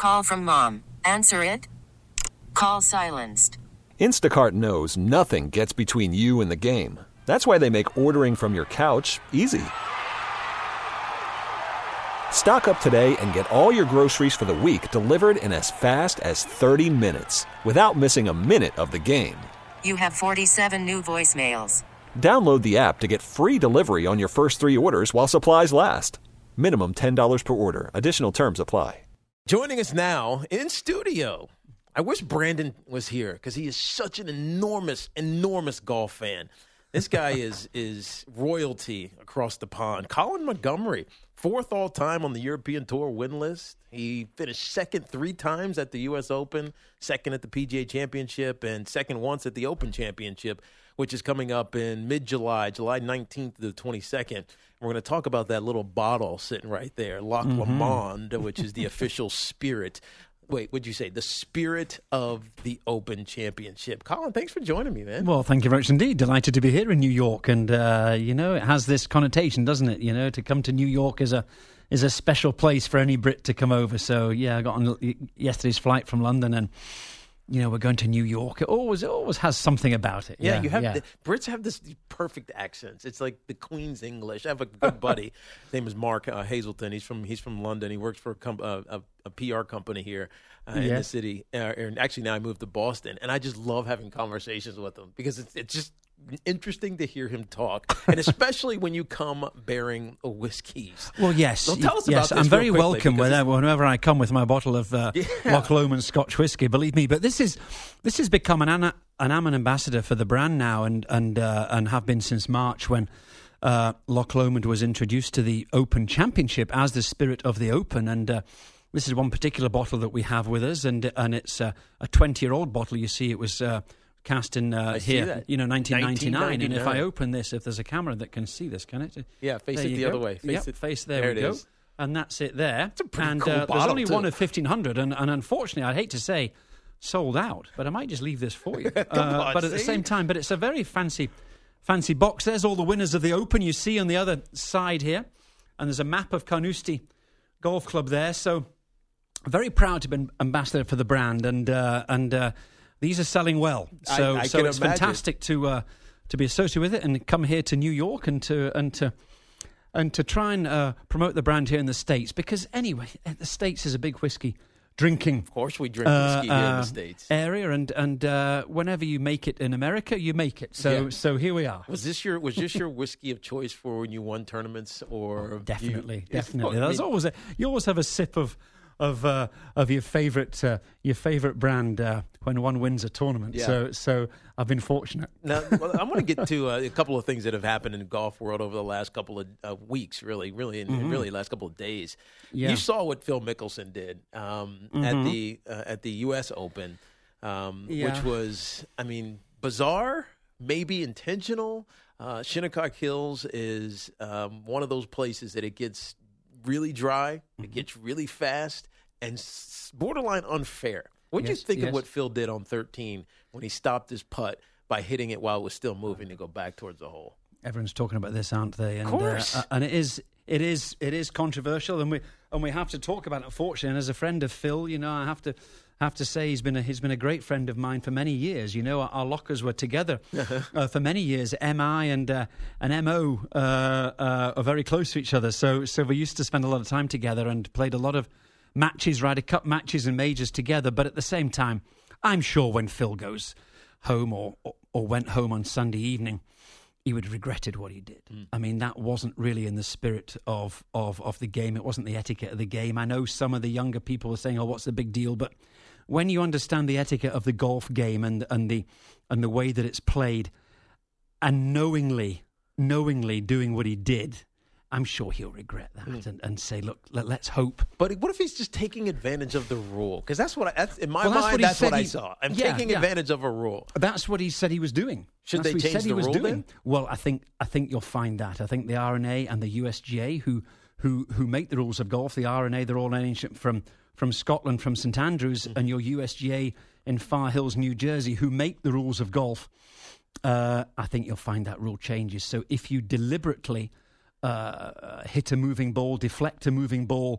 Call from mom. Answer it. Call silenced. Instacart knows nothing gets between you and the game. That's why they make ordering from your couch easy. Stock up today and get all your groceries for the week delivered in as fast as 30 minutes without missing a minute of the game. You have 47 new voicemails. Download the app to get free delivery on your first 3 orders while supplies last. Minimum $10 per order. Additional terms apply. Joining us now in studio. I wish Brandon was here because he is such an enormous golf fan. This guy is royalty across the pond. Colin Montgomery, 4th all-time on the European Tour win list. He finished second 3 times at the U.S. Open, second at the PGA Championship, and second once at the Open Championship, which is coming up in mid-July, July 19th to the 22nd. We're going to talk about that little bottle sitting right there, Lac Lamond, which is the official spirit. Wait, what'd you say? The spirit of the Open Championship. Colin, thanks for joining me, man. Well, thank you very much indeed. Delighted to be here in New York. And, it has this connotation, doesn't it? To come to New York is a special place for any Brit to come over. So, yeah, I got on yesterday's flight from London and, we're going to New York. It always has something about it. Yeah, Brits have these perfect accents. It's like the Queen's English. I have a good buddy. His name is Mark Hazelton. He's from London. He works for a PR company here in the city. And actually, now I moved to Boston, and I just love having conversations with him because it's just interesting to hear him talk, and especially when you come bearing whiskeys. Well, yes. So tell us about this. I'm very welcome whenever I come with my bottle of Loch Lomond Scotch whiskey. Believe me, but this has become an ambassador for the brand now, and have been since March when Loch Lomond was introduced to the Open Championship as the spirit of the Open, and this is one particular bottle that we have with us, and it's a 20-year-old bottle. You see, it was cast in here, 1999. And if I open this, if there's a camera that can see this, can it? Yeah, face it the other way. Face there we go. And that's it there. It's a pretty cool bottle, there's only too. one of 1,500, and unfortunately, I'd hate to say sold out, but I might just leave this for you. But at the same time, it's a very fancy box. There's all the winners of the Open you see on the other side here, and there's a map of Carnoustie Golf Club there. So very proud to be ambassador for the brand, and these are selling well. So it's fantastic to be associated with it and come here to New York and to try and promote the brand here in the States, because anyway, the States is a big whiskey drinking. Of course, we drink whiskey here in the States. Area, and whenever you make it in America, you make it. So here we are. Was this your whiskey of choice for when you won tournaments, or definitely? There's always you always have a sip of your favorite brand when one wins a tournament. Yeah. So I've been fortunate. Now, I want to get to a couple of things that have happened in the golf world over the last couple of weeks, really last couple of days. Yeah. You saw what Phil Mickelson did at the U.S. Open, which was, bizarre, maybe intentional. Shinnecock Hills is one of those places that it gets really dry, it gets really fast, and borderline unfair. What did you think of what Phil did on 13 when he stopped his putt by hitting it while it was still moving to go back towards the hole? Everyone's talking about this, aren't they? And, of course. And it is controversial, and we have to talk about it. Unfortunately, and as a friend of Phil, I have to say he's been a great friend of mine for many years. Our lockers were together for many years. MI and MO are very close to each other. So we used to spend a lot of time together and played a lot of matches, Ryder Cup matches and majors together. But at the same time, I'm sure when Phil goes home or went home on Sunday evening, he would have regretted what he did. That wasn't really in the spirit of the game. It wasn't the etiquette of the game. I know some of the younger people were saying, "Oh, what's the big deal?" But when you understand the etiquette of the golf game and the way that it's played, and knowingly doing what he did, I'm sure he'll regret that and say, "Look, let's hope." But what if he's just taking advantage of the rule? Because that's in my mind. That's what I saw. I'm taking advantage of a rule. That's what he said he was doing. Should they change the rule then? Well, I think you'll find that. I think the R&A and the USGA, who make the rules of golf, the R&A, they're all ancient from Scotland, from St Andrews, and your USGA in Far Hills, New Jersey, who make the rules of golf. I think you'll find that rule changes. So if you deliberately hit a moving ball, deflect a moving ball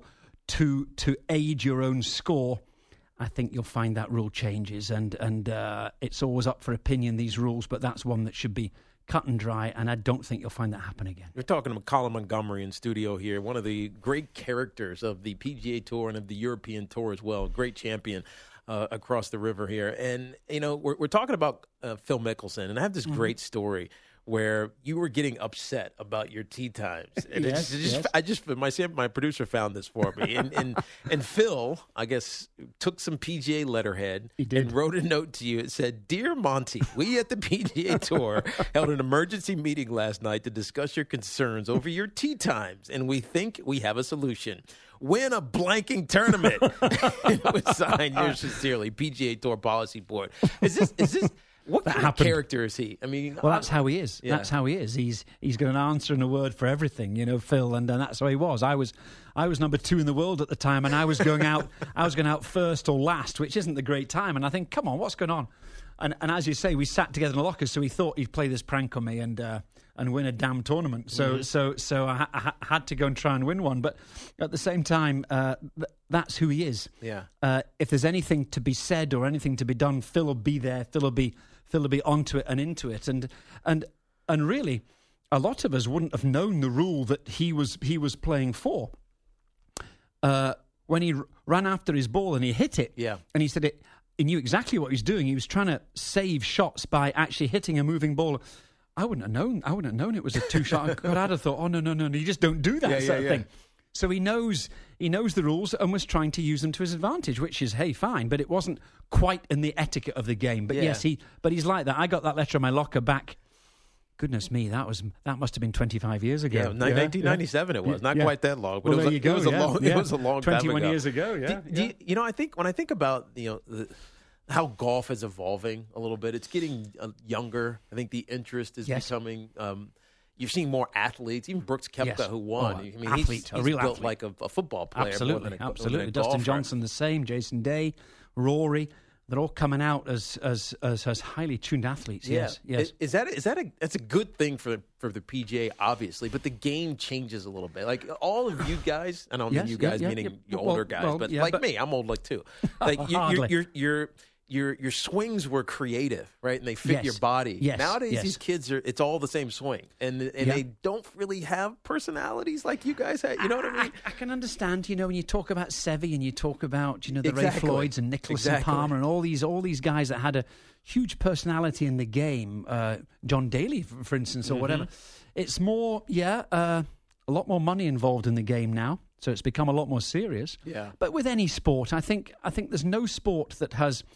to aid your own score, I think you'll find that rule changes, and it's always up for opinion, these rules, but that's one that should be cut and dry, and I don't think you'll find that happen again. We're talking to Colin Montgomerie in studio here, one of the great characters of the PGA Tour and of the European Tour as well, great champion across the river here. And, we're talking about Phil Mickelson, and I have this great story where you were getting upset about your tee times. And my producer found this for me. And Phil, I guess, took some PGA letterhead and wrote a note to you. It said, "Dear Monty, we at the PGA Tour held an emergency meeting last night to discuss your concerns over your tee times, and we think we have a solution. Win a blanking tournament." It was signed, yours sincerely, PGA Tour Policy Board. Is this what kind of character is he? I mean, well, that's how he is. Yeah. That's how he is. He's got an answer and a word for everything, Phil, and that's how he was. I was number 2 in the world at the time, and I was going out. I was going out first or last, which isn't the great time. And I think, come on, what's going on? And as you say, we sat together in the lockers, so he thought he'd play this prank on me and win a damn tournament. So I had to go and try and win one. But at the same time, that's who he is. Yeah. If there's anything to be said or anything to be done, Phil will be there. Phil will be onto it and into it. And really, a lot of us wouldn't have known the rule that he was playing for. When he ran after his ball and he hit it, and he said he knew exactly what he was doing. He was trying to save shots by actually hitting a moving ball. I wouldn't have known it was a 2-shot. God, I'd have thought, oh, no, you just don't do that sort of thing. So he knows the rules and was trying to use them to his advantage, which is, hey, fine, but it wasn't quite in the etiquette of the game. But yes, he's like that. I got that letter in my locker back. Goodness me, that must have been 25 years ago. Yeah, 1997 it was. Not quite that long, but there you go. It was a long time ago. 21 years ago, yeah. I think when I think about, how golf is evolving a little bit, it's getting younger. I think the interest is becoming you've seen more athletes, even Brooks Koepka, who won. He's a real built like a football player. Absolutely. More than Dustin Johnson the same, Jason Day, Rory. They're all coming out as highly tuned athletes. Yeah. Yes. That's a good thing for the PGA, obviously, but the game changes a little bit. Like all of you guys, I don't mean you guys meaning you older guys, but me, I'm old too. Like your swings were creative, right? And they fit your body. Yes. Nowadays, these kids it's all the same swing, and they don't really have personalities like you guys had. You know what I mean? I can understand. When you talk about Seve and you talk about the Ray Floyds and Nicklaus and Palmer and all these guys that had a huge personality in the game. John Daly, for instance, or whatever. It's more, a lot more money involved in the game now. So it's become a lot more serious. Yeah. But with any sport, I think there's no sport that has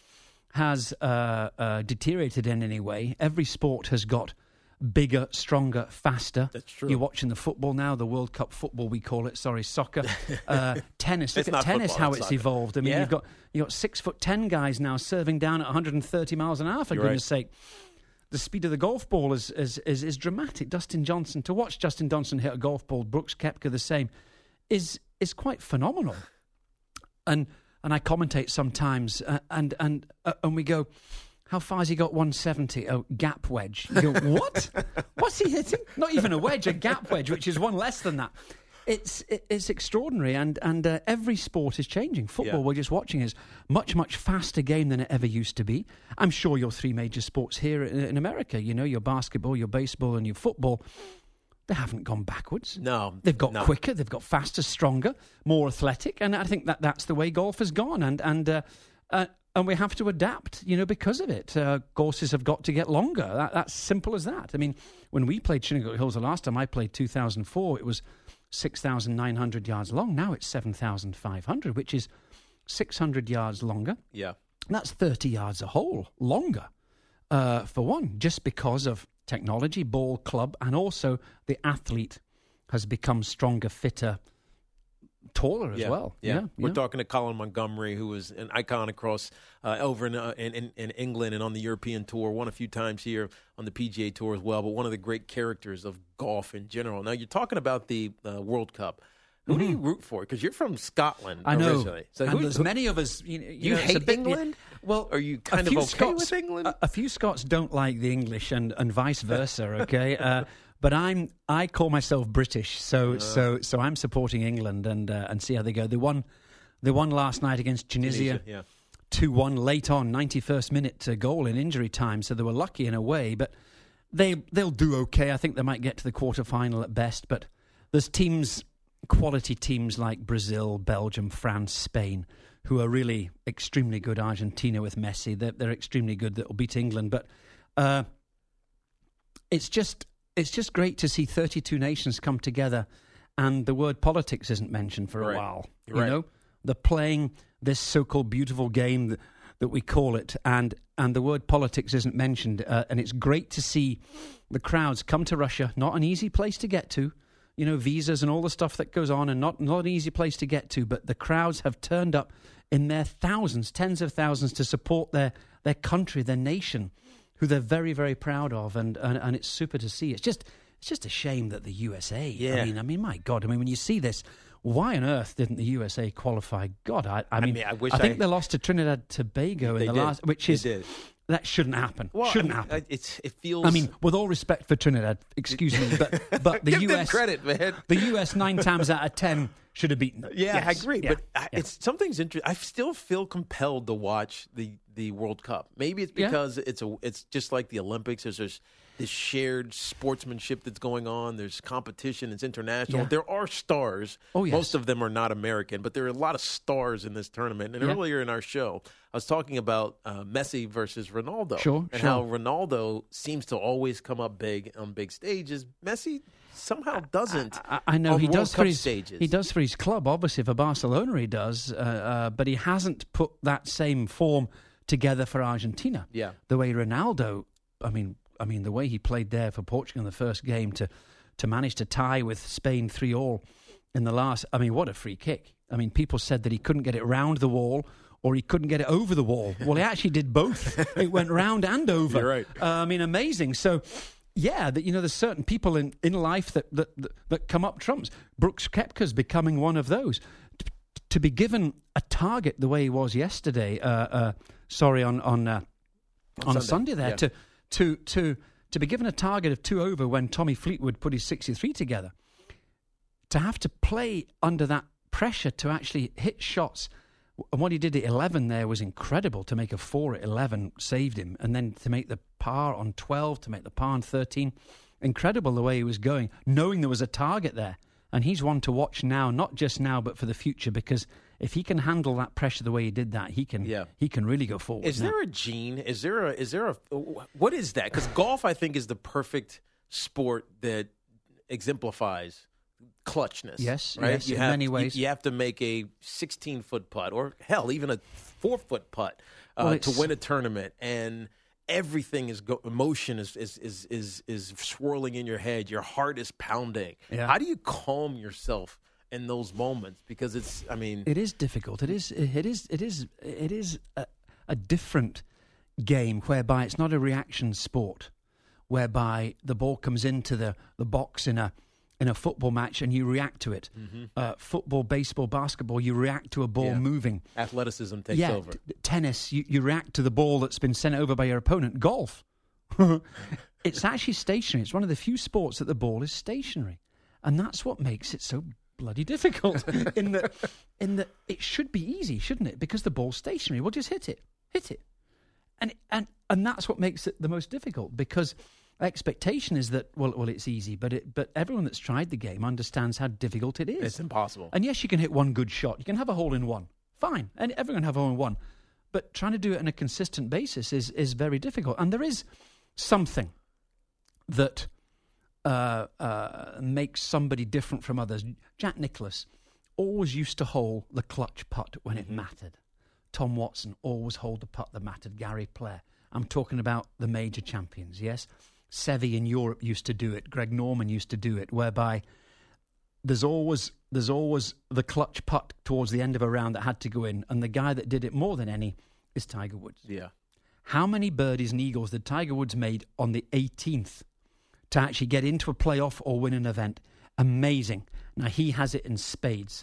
deteriorated in any way. Every sport has got bigger, stronger, faster. That's true. You're watching the football now, the World Cup football we call it. Sorry, soccer, tennis. Look at tennis, how it's evolved. I mean, you've got 6'10" guys now serving down at 130 miles an hour. For goodness sake, the speed of the golf ball is dramatic. To watch Dustin Johnson hit a golf ball, Brooks Koepka the same, is quite phenomenal. And I commentate sometimes, and we go, how far has he got? 170. Oh, gap wedge. You go, what? What's he hitting? Not even a wedge, a gap wedge, which is one less than that. It's extraordinary, and every sport is changing. Football, we're just watching, is much, much faster game than it ever used to be. I'm sure your 3 major sports here in America, your basketball, your baseball, and your football, they haven't gone backwards. No. They've got quicker, they've got faster, stronger, more athletic, and I think that's the way golf has gone, and we have to adapt, because of it. Courses have got to get longer. That's simple as that. I mean, when we played Shinnecock Hills the last time I played 2004, it was 6,900 yards long. Now it's 7,500, which is 600 yards longer. Yeah. And that's 30 yards a hole longer, for one, just because of technology, ball, club, and also the athlete has become stronger, fitter, taller as well. Yeah. We're talking to Colin Montgomerie, who was an icon across over in England and on the European Tour, won a few times here on the PGA Tour as well, but one of the great characters of golf in general. Now, you're talking about the World Cup. Who do you root for? Because you're from Scotland originally. So there's many of us. You hate England? Well, are you kind of okay with England? A few Scots don't like the English and vice versa, okay? But I call myself British, so I'm supporting England and see how they go. They won last night against Tunisia. 2-1 late on, 91st minute goal in injury time, so they were lucky in a way, but they'll do okay. I think they might get to the quarter-final at best, but there's quality teams like Brazil, Belgium, France, Spain, who are really extremely good. Argentina with Messi, they're extremely good, that will beat England, but it's just great to see 32 nations come together, and the word politics isn't mentioned for a while. You know, they're playing this so-called beautiful game that we call it, and the word politics isn't mentioned. And it's great to see the crowds come to Russia. Not an easy place to get to, you know, visas and all the stuff that goes on, and not an easy place to get to. But the crowds have turned up in their thousands, tens of thousands, to support their country, their nation, who they're very, very proud of, and it's super to see. It's just a shame that the USA. Yeah. I mean, my God. I mean, when you see this, why on earth didn't the USA qualify? God, I think they lost to Trinidad Tobago in the last, which is that shouldn't happen. Well, shouldn't happen. It feels. I mean, with all respect for Trinidad, excuse me, but the Give them US credit, man. The US 9 times out of 10 should have beaten them. Yeah, Yes. I agree. Yeah. But it's something's interesting. I still feel compelled to watch the World Cup. Maybe it's because it's just like the Olympics. There's this shared sportsmanship that's going on. There's competition. It's international. Yeah. There are stars. Oh, yes. Most of them are not American, but there are a lot of stars in this tournament. And earlier in our show, I was talking about Messi versus Ronaldo. Sure. How Ronaldo seems to always come up big on big stages. Messi somehow doesn't. I know on he World does Cup for his stages. He does for his club. Obviously, for Barcelona, he does, but he hasn't put that same form together for Argentina. Yeah. The way Ronaldo, I mean, the way he played there for Portugal in the first game to manage to tie with Spain 3-3 in the last. I mean, what a free kick! I mean, people said that he couldn't get it round the wall or he couldn't get it over the wall. Well, he actually did both. It went round and over. You're right. I mean, amazing. So. Yeah, there's certain people in life that come up trumps. Brooks Koepka's becoming one of those. To be given a target the way he was yesterday, on Sunday there, to be given a target of 2 over when Tommy Fleetwood put his 63 together, to have to play under that pressure to actually hit shots. And what he did at 11 there was incredible. To make a 4 at 11 saved him. And then to make the par on 12, to make the par on 13. Incredible the way he was going, knowing there was a target there. And he's one to watch now, not just now, but for the future, because if he can handle that pressure the way he did that, he can really go forward. Is there a gene? Is there a what is that? Because golf, I think, is the perfect sport that exemplifies clutchness. Yes, right? yes, in many ways. You have to make a 16-foot putt, or hell, even a 4-foot putt to win a tournament, and everything is emotion is swirling in your head. Your heart is pounding. Yeah. How do you calm yourself in those moments? Because it is difficult. It is a different game whereby it's not a reaction sport, whereby the ball comes into the box in a football match and you react to it. Mm-hmm. Football, baseball, basketball, you react to a ball moving. Athleticism takes over. Tennis, you react to the ball that's been sent over by your opponent. Golf, it's actually stationary. It's one of the few sports that the ball is stationary. And that's what makes it so bloody difficult. in that it should be easy, shouldn't it? Because the ball's stationary. We'll just hit it. And that's what makes it the most difficult, because expectation is that well it's easy, but everyone that's tried the game understands how difficult it is. It's impossible. And yes, you can hit one good shot. You can have a hole in one. Fine, and everyone can have a hole in one. But trying to do it on a consistent basis is very difficult. And there is something that makes somebody different from others. Jack Nicklaus always used to hold the clutch putt when it mattered. Tom Watson always hold the putt that mattered. Gary Player. I'm talking about the major champions, yes? Seve in Europe used to do it. Greg Norman used to do it, whereby there's always the clutch putt towards the end of a round that had to go in, and the guy that did it more than any is Tiger Woods. Yeah. How many birdies and eagles did Tiger Woods made on the 18th to actually get into a playoff or win an event? Amazing. Now, he has it in spades.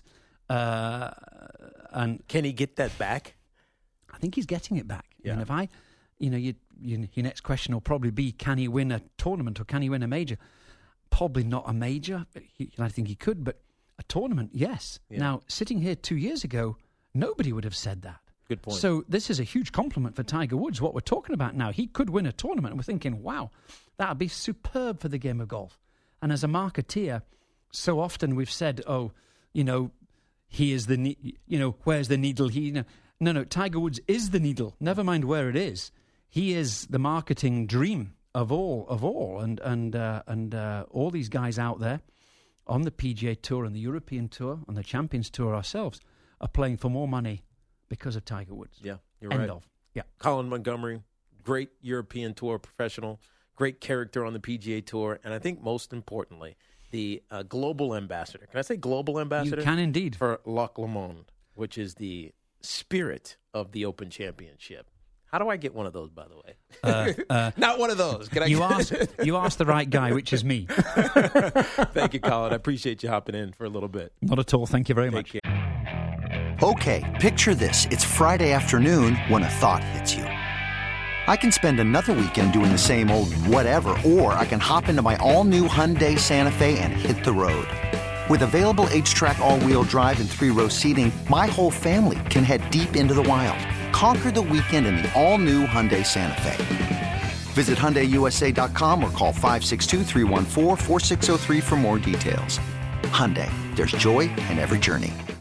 And can he get that back? I think he's getting it back. Yeah. And if your next question will probably be, can he win a tournament or can he win a major? Probably not a major. I think he could, but a tournament, yes. Yeah. Now, sitting here 2 years ago, nobody would have said that. Good point. So this is a huge compliment for Tiger Woods, what we're talking about now. He could win a tournament, and we're thinking, wow, that would be superb for the game of golf. And as a marketeer, so often we've said, oh, he is where's the needle? No, Tiger Woods is the needle. Never mind where it is. He is the marketing dream of all. And all these guys out there on the PGA Tour and the European Tour and the Champions Tour ourselves are playing for more money because of Tiger Woods. Yeah, you're End right. of. Yeah. Colin Montgomery, great European Tour professional, great character on the PGA Tour, and I think most importantly, the global ambassador. Can I say global ambassador? You can indeed. For Loch Lomond, which is the spirit of the Open Championship. How do I get one of those, by the way? Not one of those. Can I You asked the right guy, which is me. Thank you, Colin. I appreciate you hopping in for a little bit. Not at all. Thank you very much. Take care. Okay, picture this. It's Friday afternoon when a thought hits you. I can spend another weekend doing the same old whatever, or I can hop into my all-new Hyundai Santa Fe and hit the road. With available H-Track all-wheel drive and 3-row seating, my whole family can head deep into the wild. Conquer the weekend in the all-new Hyundai Santa Fe. Visit HyundaiUSA.com or call 562-314-4603 for more details. Hyundai, there's joy in every journey.